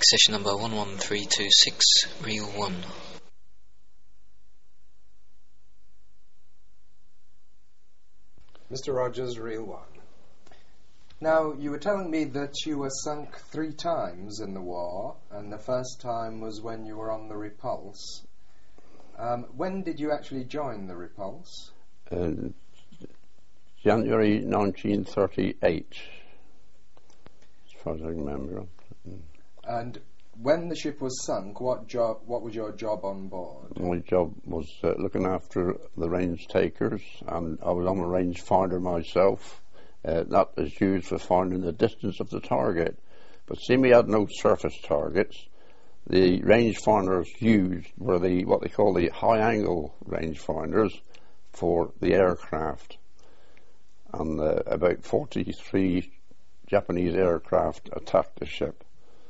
session number 11326, reel 1. Mr. Rogers, reel 1. Now, you were telling me that you were sunk 3 times in the war, and the first time was when you were on the Repulse. When did you actually join the Repulse? January 1938, as far as I remember. And when the ship was sunk, what was your job on board? My job was looking after the range takers, and I was on a range finder myself. That is used for finding the distance of the target. But seeing we had no surface targets, the range finders used were what they call the high angle range finders for the aircraft. And about 43 Japanese aircraft attacked the ship.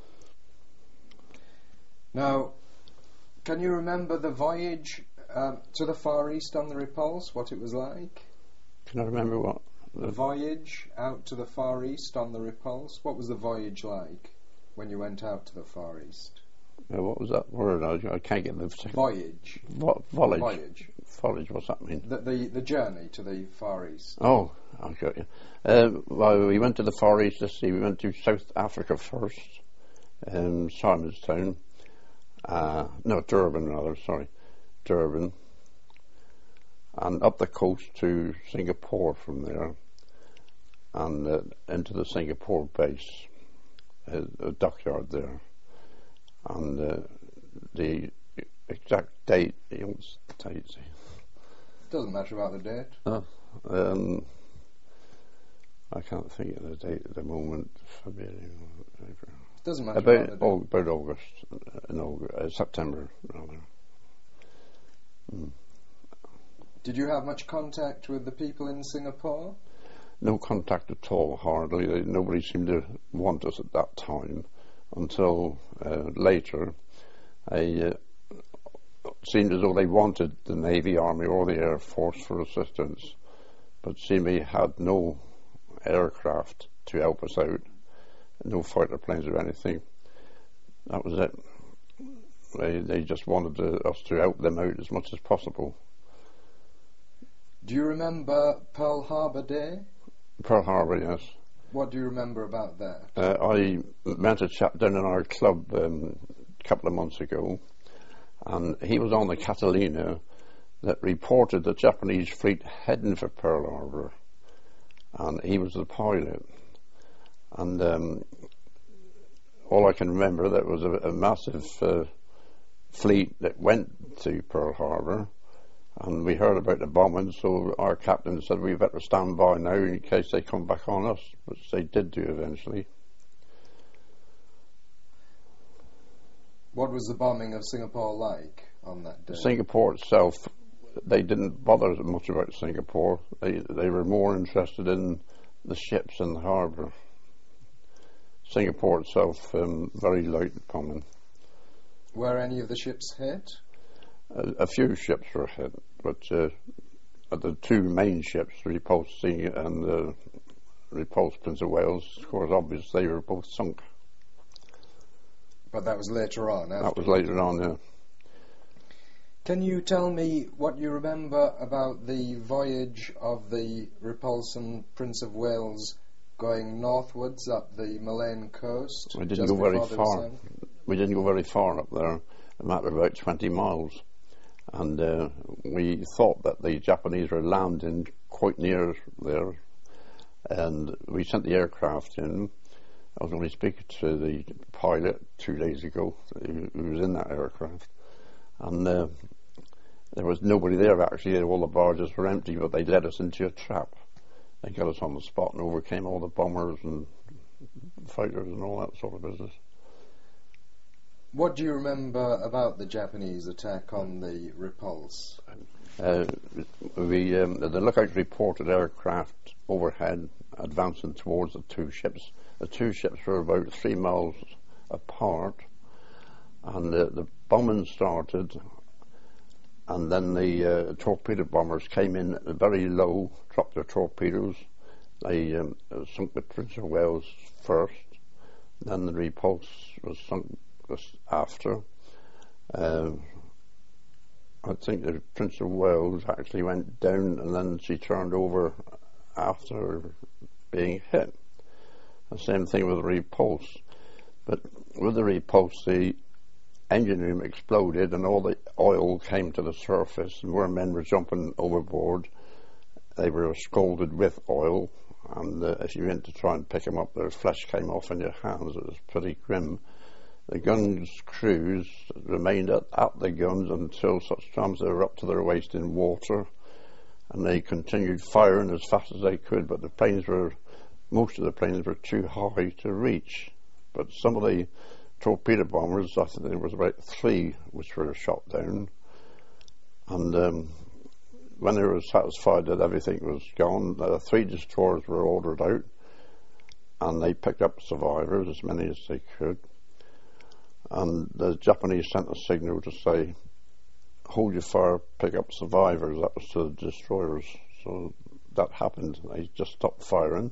Now, can you remember the voyage to the Far East on the Repulse, what it was like? Can I remember what? The voyage out to the Far East on the Repulse, what was the voyage like when you went out to the Far East? What was that word? I can't get the... Voyage. Voyage. Voyage. Voyage, what's that mean? The journey to the Far East. Oh, I got you. Well, we went to the Far East, we went to South Africa first, Simonstown. Durban, and up the coast to Singapore from there, and into the Singapore base, a dockyard there, and the exact date, Doesn't matter about the date. Oh, I can't think of the date at the moment. February, April. Doesn't matter about August, September rather. Did you have much contact with the people in Singapore? No contact at all, hardly. Nobody seemed to want us at that time until later. It seemed as though they wanted the Navy, Army or the Air Force for assistance, but seemingly had no aircraft to help us out. No fighter planes or anything. That was it. They just wanted us to help them out as much as possible. Do you remember Pearl Harbor Day? Pearl Harbor, yes. What do you remember about that? I met a chap down in our club a couple of months ago, and he was on the Catalina that reported the Japanese fleet heading for Pearl Harbor, and he was the pilot. And all I can remember, that was a massive fleet that went to Pearl Harbor, and we heard about the bombing, so our captain said we better stand by now in case they come back on us, which they did do eventually. What was the bombing of Singapore like on that day? Singapore itself, they didn't bother much about Singapore. They were more interested in the ships in the harbour. Singapore itself, very light bombing. Were any of the ships hit? A few ships were hit, but the 2 main ships, Repulse C and the Repulse Prince of Wales, of course, obviously they were both sunk. But that was later on? That was later on, yeah. Can you tell me what you remember about the voyage of the Repulse and Prince of Wales going northwards up the Malayan coast? We didn't go very far. We didn't go very far up there, a matter of about 20 miles. And we thought that the Japanese were landing quite near there. And we sent the aircraft in. I was only speaking to the pilot 2 days ago who was in that aircraft. And there was nobody there actually. All the barges were empty, but they led us into a trap. They got us on the spot and overcame all the bombers and fighters and all that sort of business. What do you remember about the Japanese attack on the Repulse? The lookout reported aircraft overhead advancing towards the 2 ships. The 2 ships were about 3 miles apart, and the bombing started, and then the torpedo bombers came in very low, dropped their torpedoes. They sunk the Prince of Wales first, then the Repulse was sunk was after. I think the Prince of Wales actually went down and then she turned over after being hit. The same thing with the Repulse. But with the Repulse, the engine room exploded and all the oil came to the surface, and where men were jumping overboard, they were scalded with oil, and if you went to try and pick them up, their flesh came off in your hands. It was pretty grim. The guns' crews remained at the guns until such times they were up to their waist in water, and they continued firing as fast as they could, but most of the planes were too high to reach. But some of the torpedo bombers, I think there was about 3 which were shot down, and when they were satisfied that everything was gone, 3 destroyers were ordered out, and they picked up survivors, as many as they could. And the Japanese sent a signal to say, hold your fire, pick up survivors. That was to the destroyers. So that happened. They just stopped firing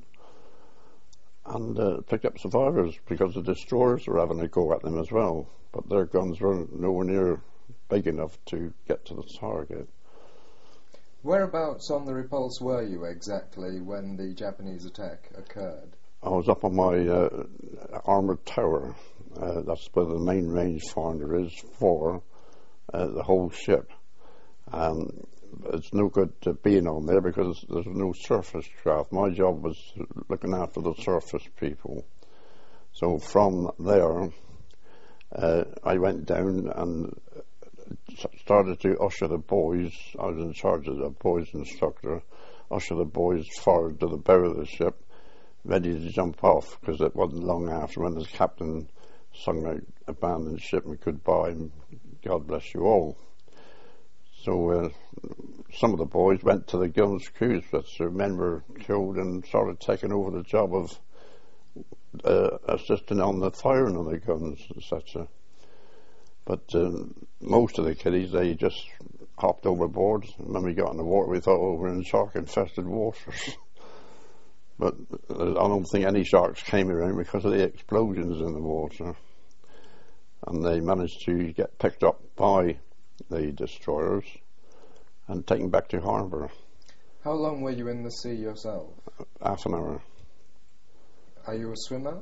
and picked up survivors, because the destroyers were having a go at them as well. But their guns were nowhere near big enough to get to the target. Whereabouts on the Repulse were you exactly when the Japanese attack occurred? I was up on my armoured tower. That's where the main rangefinder is for the whole ship. It's no good being on there because there's no surface craft. My job was looking after the surface people. So from there, I went down and started to usher the boys. I was in charge of the boys instructor. Usher the boys forward to the bow of the ship, ready to jump off, because it wasn't long after when the captain sung out "Abandon ship and goodbye, and God bless you all." So some of the boys went to the guns' crews, but their men were killed, and started taking over the job of assisting on the firing of the guns, etc. But most of the kiddies, they just hopped overboard. And when we got in the water, we thought, oh, we're in shark-infested waters. But I don't think any sharks came around because of the explosions in the water. And they managed to get picked up by the destroyers and taken back to harbour. How long were you in the sea yourself? Half an hour. Are you a swimmer?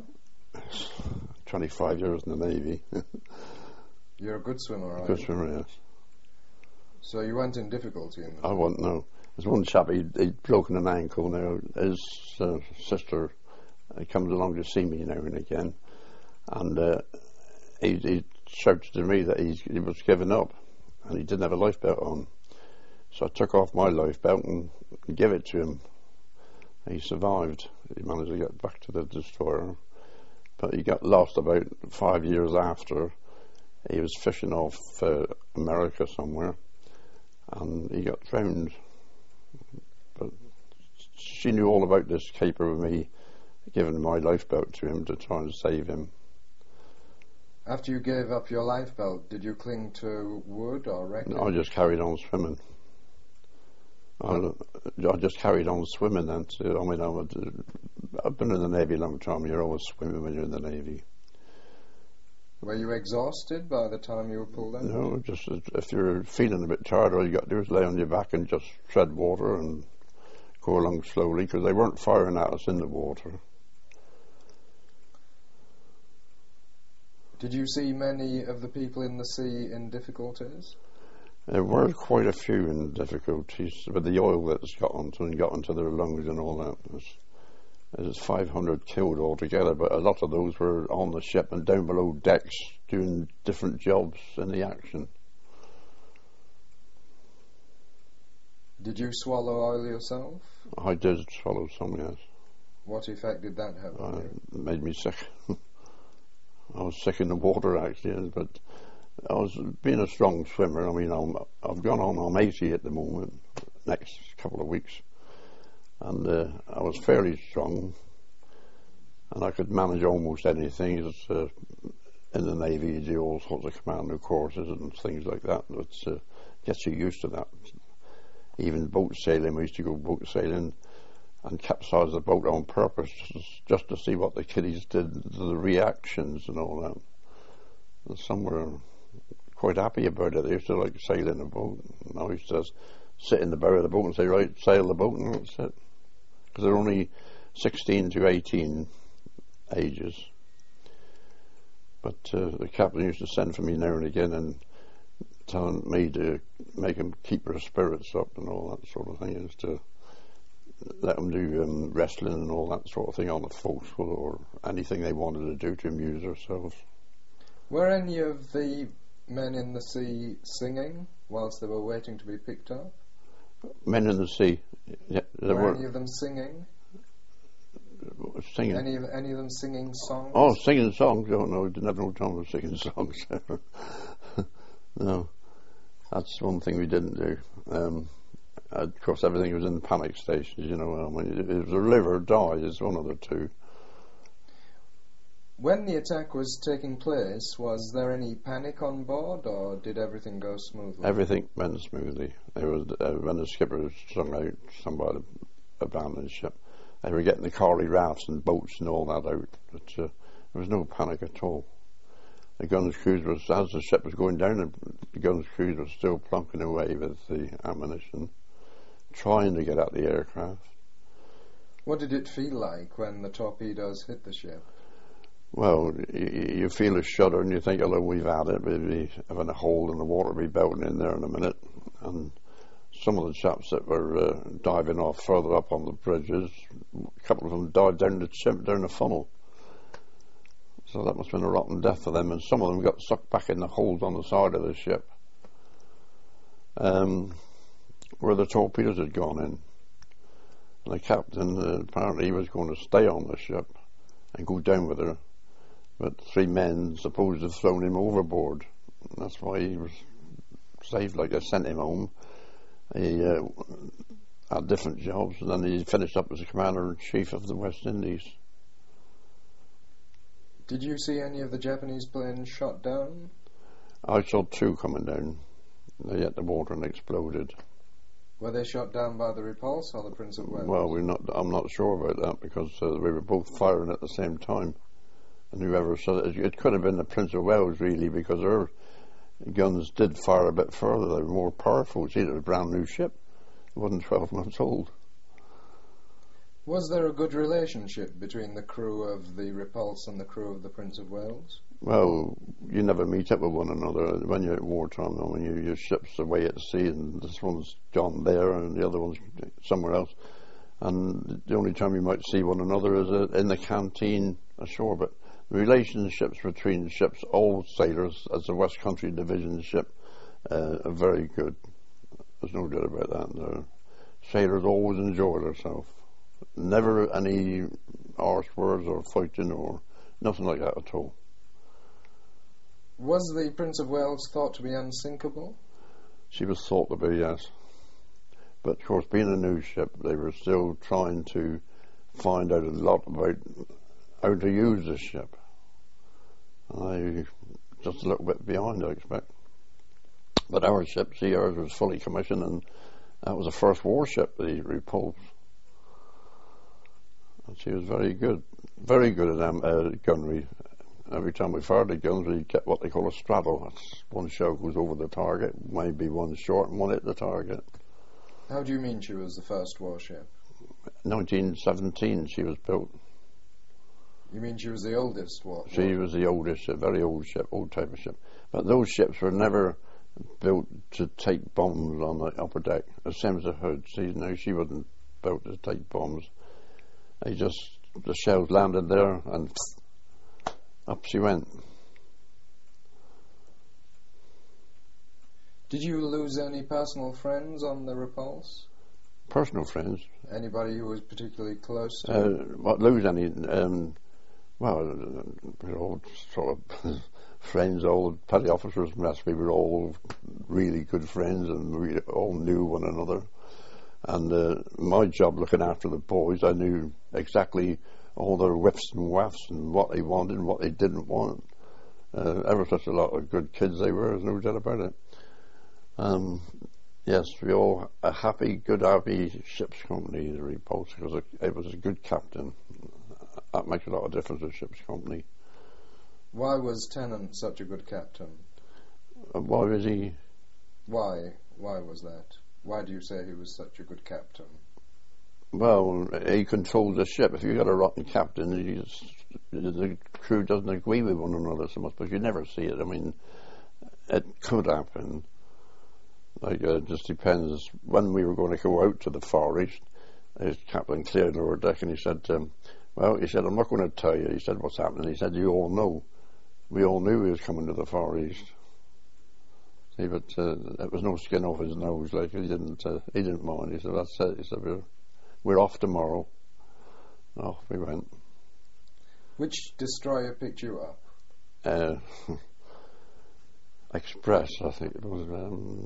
25 years in the Navy. You're a good swimmer, are you? Good swimmer, yes. So you weren't in difficulty in the I wasn't, no. There's one chap, he'd broken an ankle now. His sister comes along to see me now and again, and he shouted to me that he was giving up and he didn't have a lifebelt on. So I took off my lifebelt and gave it to him. He survived. He managed to get back to the destroyer, but he got lost about 5 years after. He was fishing off America somewhere, and he got drowned. But she knew all about this caper with me giving my lifebelt to him to try and save him. After you gave up your lifebelt, did you cling to wood or wreckage? No, I just carried on swimming. I just carried on swimming then. I mean, I've been in the Navy a long time. You're always swimming when you're in the Navy. Were you exhausted by the time you were pulled out? No, just if you're feeling a bit tired, all you got to do is lay on your back and just tread water and go along slowly, because they weren't firing at us in the water. Did you see many of the people in the sea in difficulties? There were quite a few in difficulties with the oil that's got onto their lungs and all that. There's 500 killed altogether, but a lot of those were on the ship and down below decks doing different jobs in the action. Did you swallow oil yourself? I did swallow some, yes. What effect did that have on you? It made me sick. I was sick in the water, actually, but I was being a strong swimmer. I mean, I've gone on, I'm 80 at the moment, next couple of weeks. And I was fairly strong, and I could manage almost anything. In the Navy, you do all sorts of commando courses and things like that. That gets you used to that. Even boat sailing, we used to go boat sailing and capsize the boat on purpose just to see what the kiddies did, the reactions and all that. some were quite happy about it. They used to like sail in a boat. And I used to sit in the bow of the boat and say, right, sail the boat, and that's it. Because they're only 16 to 18 ages. But the captain used to send for me now and again and telling me to make them keep their spirits up and all that sort of thing, is to let them do wrestling and all that sort of thing on the forecastle, or anything they wanted to do to amuse themselves. Were any of the men in the sea singing whilst they were waiting to be picked up? Men in the sea? Yeah, there were any of them singing? Singing? Any of them singing songs? Oh, singing songs? Oh no, didn't have no time for singing songs. No, that's one thing we didn't do. Of course, everything was in panic stations, you know. I mean, it was a live or die, it's one of the two. When the attack was taking place, was there any panic on board, or did everything go smoothly? Everything went smoothly. It was when the skipper strung out somebody abandoned ship, they were getting the Carley rafts and boats and all that out. But there was no panic at all. The guns' crews was, as the ship was going down, the guns' crews were still plunking away with the ammunition, trying to get at the aircraft. What did it feel like when the torpedoes hit the ship? Well, you feel a shudder and you think, although we've had it, we'll be having a hole in the water, we'll be belting in there in a minute. And some of the chaps that were diving off further up on the bridges, a couple of them died down the chimp, down the funnel. So that must have been a rotten death for them, and some of them got sucked back in the holes on the side of the ship, where the torpedoes had gone in. And the captain, apparently he was going to stay on the ship and go down with her, but 3 men supposed to have thrown him overboard. And that's why he was saved. Like, they sent him home. He had different jobs, and then he finished up as a commander-in-chief of the West Indies. Did you see any of the Japanese planes shot down? I saw 2 coming down. They hit the water and exploded. Were they shot down by the Repulse or the Prince of Wales? Well, I'm not sure about that, because we were both firing at the same time. And whoever said it could have been the Prince of Wales, really, because our guns did fire a bit further. They were more powerful. See, it was a brand new ship. It wasn't 12 months old. Was there a good relationship between the crew of the Repulse and the crew of the Prince of Wales? Well, you never meet up with one another when you're at wartime. I mean, your ship's away at sea, and this one's gone there, and the other one's somewhere else. And the only time you might see one another is in the canteen ashore. But the relationships between ships, all sailors, as a West Country Division ship, are very good. There's no doubt about that. The sailors always enjoy themselves. Never any harsh words or fighting or nothing like that at all. Was the Prince of Wales thought to be unsinkable? She was thought to be, yes. But of course, being a new ship, they were still trying to find out a lot about how to use the ship. I just a little bit behind, I expect. But our ship, see, ours was fully commissioned, and that was the first warship, the Repulse. And she was very good at gunnery. Every time we fired the guns, we get what they call a straddle. That's one shell goes over the target, maybe one short and one hit the target. How do you mean she was the first warship? 1917 she was built. You mean she was the oldest warship? She was the oldest, a very old ship, old type of ship. But those ships were never built to take bombs on the upper deck. The same as the Hood. See, now she wasn't built to take bombs. The shells landed there and up she went. Did you lose any personal friends on the Repulse? Personal friends? Anybody who was particularly close to you? What, lose any? Well, we're all sort of friends, all petty officers and rest. We were all really good friends, and we all knew one another. And my job looking after the boys, I knew exactly all their whiffs and wafts and what they wanted and what they didn't want. Ever such a lot of good kids they were, there's no doubt about it. Yes, we all a happy ship's company, the Repulse, because it was a good captain. That makes a lot of difference to ship's company. Why was Tennant such a good captain? Why was he? Why? Why was that? Why do you say he was such a good captain? Well, he controlled the ship. If you got a rotten captain, the crew doesn't agree with one another so much, but you never see it. I mean, it could happen. Like, it just depends. When we were going to go out to the Far East, his captain cleared lower deck and he said, well, he said, I'm not going to tell you. He said, what's happening? He said, you all know. We all knew he was coming to the Far East. See, but it was no skin off his nose. Like, he didn't mind. He said, that's it. He said, we're off tomorrow. Off we went. Which destroyer picked you up? Express, I think it was.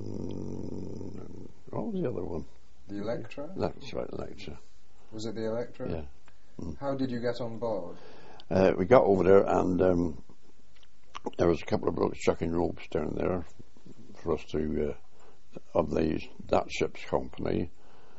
What was the other one? The Electra? That's right, Electra. Was it the Electra? Yeah. How did you get on board? We got over there and there was a couple of blokes chucking ropes down there for us to, of that ship's company.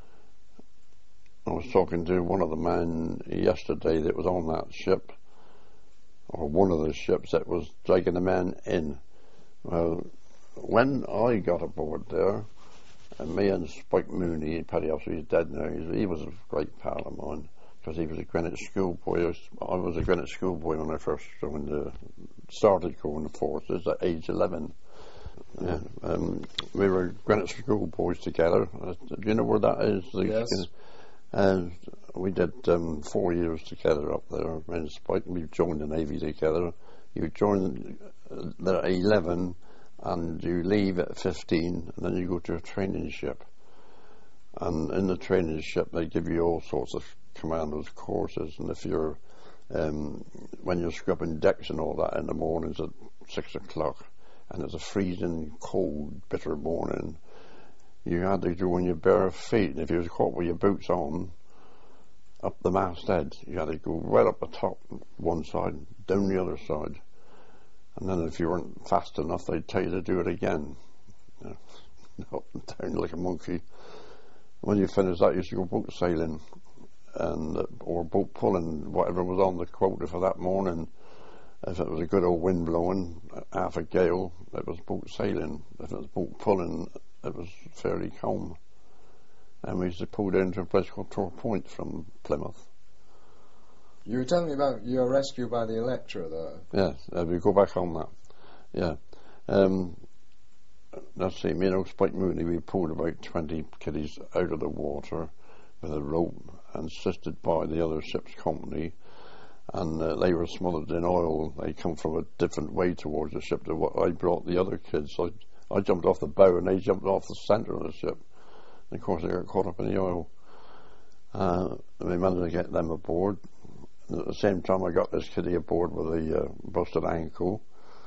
I was talking to one of the men yesterday that was on that ship, or one of the ships that was dragging the men in. Well, when I got aboard there, and me and Spike Mooney, Paddy Officer, he's dead now, he was a great pal of mine, because he was a Greenwich schoolboy. I was a Greenwich schoolboy when I first started going to forces at age 11. Yeah, we were Greenwich schoolboys together. Do you know where that is? Yes. And we did 4 years together up there. Me and Spike, we joined the Navy together. You join there at 11 and you leave at 15 and then you go to a training ship. And in the training ship they give you all sorts of commandos courses, and if you're when you're scrubbing decks and all that in the mornings at 6 o'clock and it's a freezing cold bitter morning, you had to go on your bare feet, and if you was caught with your boots on up the masthead, you had to go right up the top one side, down the other side, and then if you weren't fast enough they'd tell you to do it again. Up and down like a monkey. When you finished that you used to go boat sailing or boat pulling, whatever was on the quota for that morning. If it was a good old wind blowing, half a gale, it was boat sailing. If it was boat pulling, it was fairly calm. And we used to pull down to a place called Tor Point from Plymouth. You were telling me about your rescue by the Electra, though. Yes, we go back on that. Yeah. Let's see, me and old Spike Mooney, we pulled about 20 kiddies out of the water with a rope, assisted by the other ship's company, and they were smothered in oil. They come from a different way towards the ship to what I brought the other kids. I jumped off the bow and they jumped off the centre of the ship. And of course they got caught up in the oil. We managed to get them aboard. And at the same time I got this kiddie aboard with a busted ankle.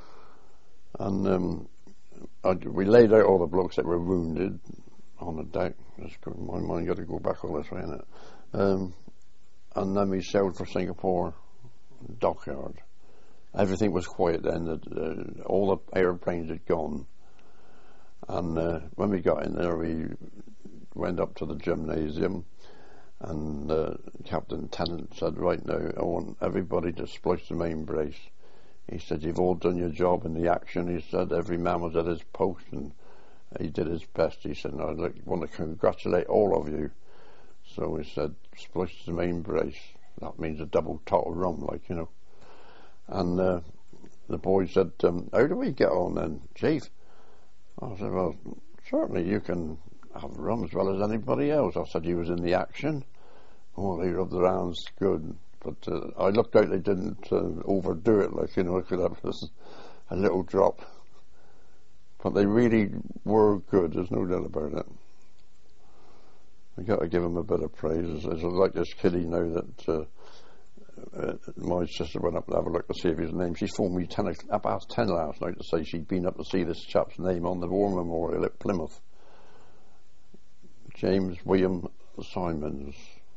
And we laid out all the blokes that were wounded on the deck. My mind got to go back all this way, innit? And then we sailed for Singapore dockyard. Everything was quiet then. All the airplanes had gone. And when we got in there, we went up to the gymnasium, and Captain Tennant said, right now, I want everybody to splice the main brace. He said, you've all done your job in the action. He said, every man was at his post and he did his best. He said, I want to congratulate all of you. So he said, splice the main brace. That means a double tot of rum, like, you know. And the boy said, how do we get on then, Chief? I said, well, certainly you can have rum as well as anybody else. I said, you was in the action. Oh, they rubbed their hands good. But I looked out they didn't overdo it, like, you know, it could have a little drop. But they really were good, there's no doubt about it. I got to give them a bit of praise. It's like this kiddie now that my sister went up to have a look to see if his name. She phoned me 10 last night to say she'd been up to see this chap's name on the War Memorial at Plymouth. James William Simons.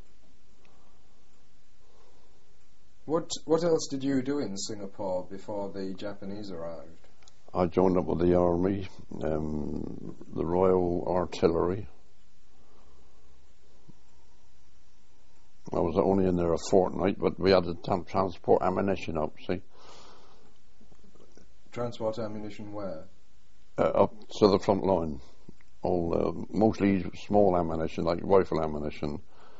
What else did you do in Singapore before the Japanese arrived? I joined up with the army, the Royal Artillery. I was only in there a fortnight, but we had to transport ammunition up, see. Transport ammunition where? Up to the front line. All mostly small ammunition, like rifle ammunition,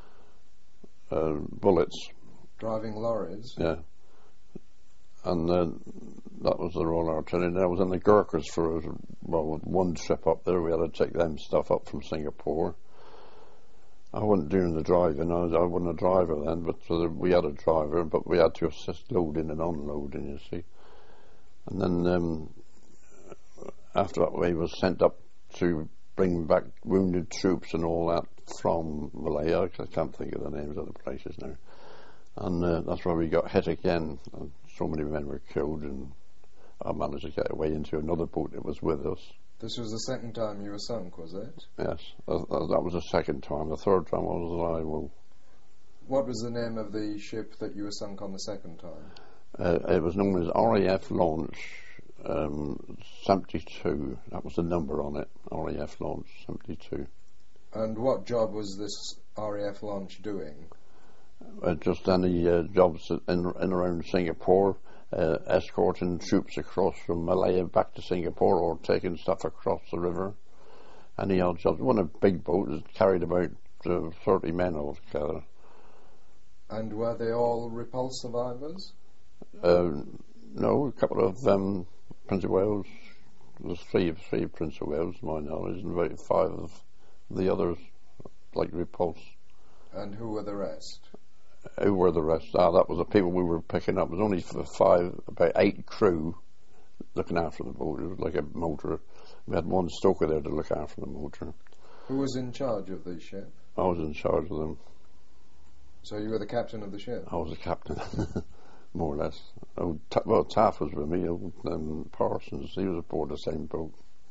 bullets. Driving lorries? Yeah. And that was the Royal Artillery. And I was in the Gurkhas for one trip up there. We had to take them stuff up from Singapore. I wasn't doing the driving. I wasn't a driver then, but we had a driver, but we had to assist loading and unloading, you see. And then after that, we was sent up to bring back wounded troops and all that from Malaya. I can't think of the names of the places now. And that's where we got hit again. So many men were killed, and I managed to get away into another boat that was with us. This was the second time you were sunk, was it? Yes, that was the second time. The third time I was alive. What was the name of the ship that you were sunk on the second time? It was known as RAF Launch 72. That was the number on it, RAF Launch 72. And what job was this RAF Launch doing? Just any jobs in around Singapore, escorting troops across from Malaya back to Singapore, or taking stuff across the river. Any odd jobs. One of big boats that carried about 30 men altogether. And were they all repulse survivors? No, a couple of Prince of Wales. There's three Prince of Wales, to my knowledge, and about 5 of the others, like repulse. And who were the rest? Who were the rest? That was the people we were picking up. It was only about 8 crew looking after the boat. It was like a motor. We had one stoker there to look after the motor. Who was in charge of the ship? I was in charge of them. So you were the captain of the ship? I was the captain, more or less. Well, Taff was with me, Parsons. He was aboard the same boat.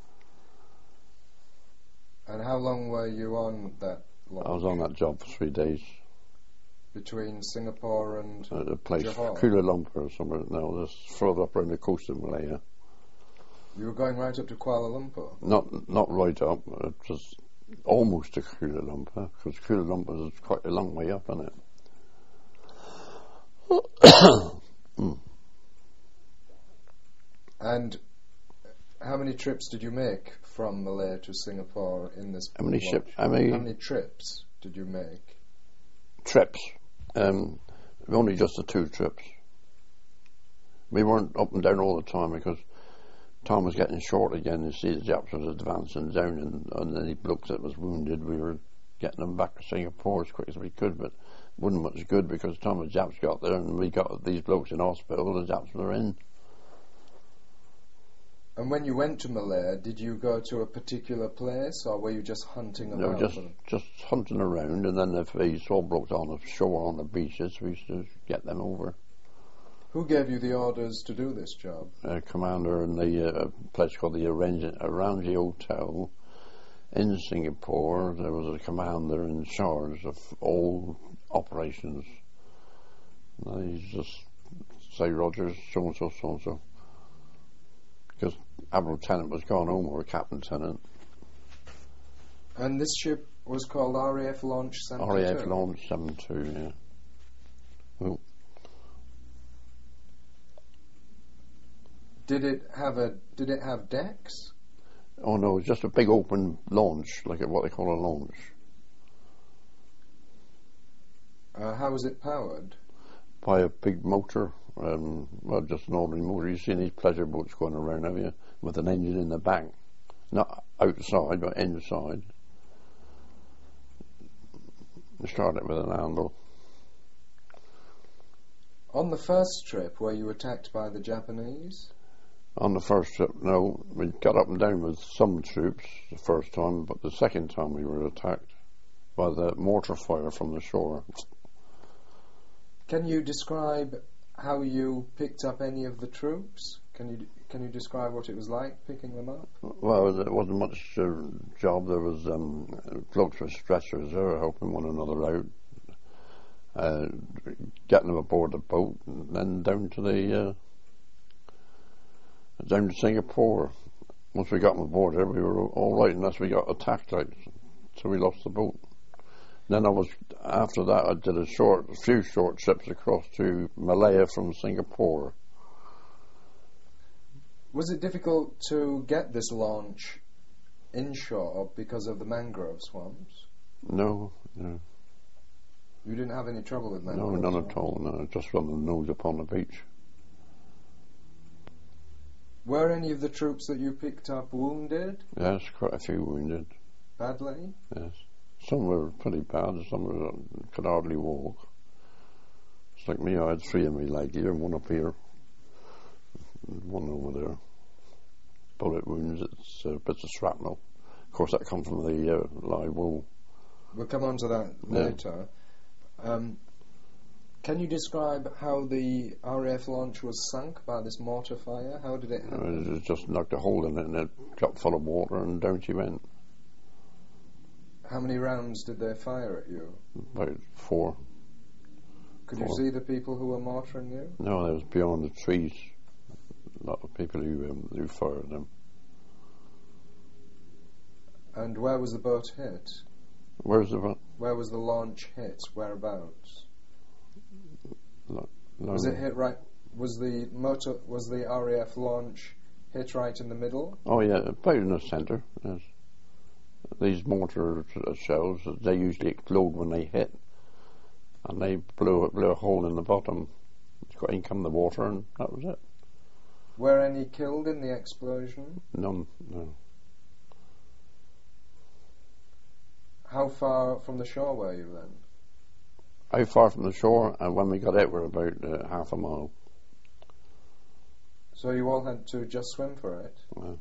And how long were you on that launch? I was on that job for 3 days. Between Singapore and a place, Johor? Kuala Lumpur or somewhere. No, that's further up around the coast of Malaya. You were going right up to Kuala Lumpur? Not right up, just almost to Kuala Lumpur, because Kuala Lumpur is quite a long way up, isn't it? And how many trips did you make from Malaya to Singapore in this? How many trips did you make? Trips? Only just the 2 trips. We weren't up and down all the time because time was getting short again. You see, the Japs was advancing down, and any blokes that was wounded, we were getting them back to Singapore as quick as we could, but it wasn't much good because the time the Japs got there and we got these blokes in hospital, the Japs were in. And when you went to Malaya, did you go to a particular place, or were you just hunting about? No, just hunting around, and then if we saw blokes on the shore, on the beaches, we used to get them over. Who gave you the orders to do this job? A commander in the place called the Aranji Hotel in Singapore. There was a commander in charge of all operations. And he just say, Rogers, so-and-so, so-and-so. Because Admiral Tennant was gone home, or Captain Tennant. And this ship was called RAF Launch 72? RAF Launch 72, yeah. Well, Did it have decks? Oh no, it was just a big open launch, like what they call a launch. How was it powered? By a big motor. Well, just an ordinary motor. You've seen these pleasure boats going around, have you? With an engine in the back. Not outside, but inside. You start it with an handle. On the first trip, were you attacked by the Japanese? On the first trip, no. We got up and down with some troops the first time, but the second time we were attacked by the mortar fire from the shore. Can you describe how you picked up any of the troops? Can you describe what it was like picking them up? Well, it wasn't much job. There was blokes with stretchers there helping one another out, getting them aboard the boat, and then down to Singapore. Once we got them aboard there, we were all right, unless we got attacked, so we lost the boat. Then after that I did a few short trips across to Malaya from Singapore. Was it difficult to get this launch inshore because of the mangrove swamps? No. You didn't have any trouble with mangrove No, none swamps? at all. No, just from the nose upon the beach. Were any of the troops that you picked up wounded? Yes, quite a few wounded. Badly? Yes. Some were pretty bad, some could hardly walk. It's like me, I had 3 in my leg here, 1 up here, and 1 over there. Bullet wounds, it's bits of shrapnel. Of course, that comes from the live wool. We'll come on to that later. Can you describe how the RAF launch was sunk by this mortar fire? How did it happen? It just knocked a hole in it and it got full of water and down she went. How many rounds did they fire at you? About 4. Could you see the people who were mortaring you? No, they was beyond the trees. A lot of people who fired them. And where was the boat hit? Where's the boat? Where was the launch hit? Whereabouts? No. Was it hit right? Was the RAF launch hit right in the middle? Oh yeah, about in the centre. Yes. These mortar shells, they usually explode when they hit, and they blew a hole in the bottom. In come the water, and that was it. Were any killed in the explosion? None. No. How far from the shore were you then? How far from the shore? And when we got out, we were about half a mile. So you all had to just swim for it?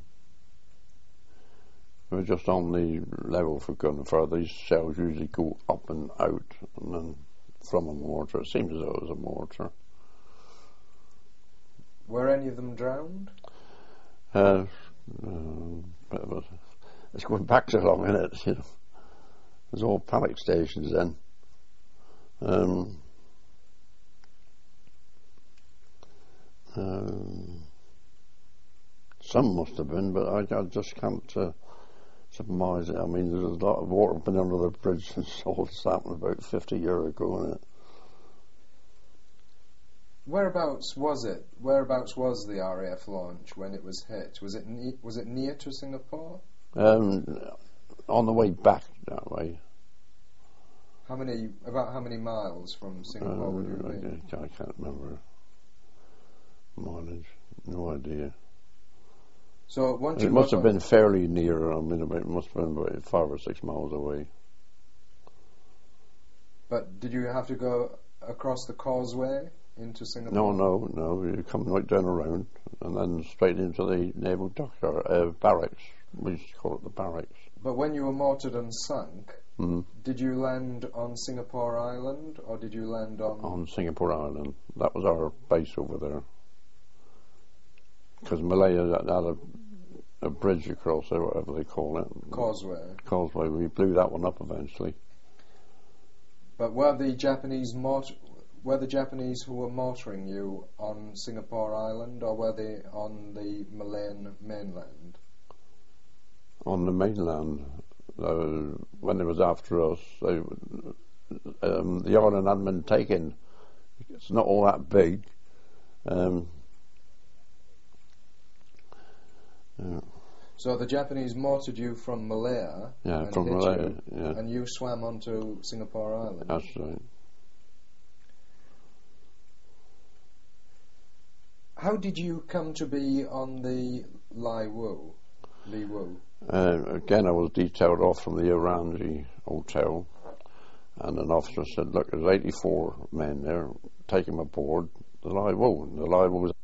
We were just on the level for going further. These shells usually go up and out, and then from a mortar. It seems as though it was a mortar. Were any of them drowned? It's going back so long, isn't it? You know, there's all panic stations then. Some must have been, but I just can't surmise it. I mean, there's a lot of water been under the bridge since all this happened about 50 years ago, isn't it? Whereabouts was it? Whereabouts was the RAF launch when it was hit? Was it near to Singapore? On the way back that way. About how many miles from Singapore would you be? I can't remember mileage. No idea. So once it must have been fairly near. I mean, it must have been about 5 or 6 miles away. But did you have to go across the causeway into Singapore? No. You come right down around and then straight into the naval dockyard barracks. We used to call it the barracks. But when you were mortared and sunk, did you land on Singapore Island or did you land on Singapore Island? That was our base over there. Because Malaya had a bridge across there, whatever they call it. Causeway. We blew that one up eventually. But were the Japanese who were mortaring you on Singapore Island, or were they on the Malayan mainland? On the mainland. When they was after us, the island hadn't been taken. It's not all that big. So the Japanese mortared you from Malaya, and you swam onto Singapore Island. That's right. How did you come to be on the Li Wu? Again, I was detailed off from the Orangi Hotel, and an officer said, "Look, there's 84 men there. Take them aboard the Li Wu." The Li Wu was